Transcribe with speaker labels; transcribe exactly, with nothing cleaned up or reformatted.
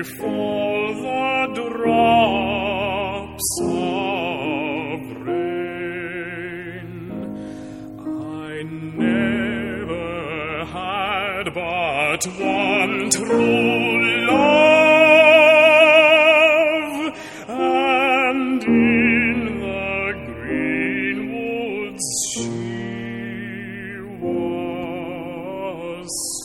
Speaker 1: fall the drops of rain. I never had but one true love, and in the green woods she was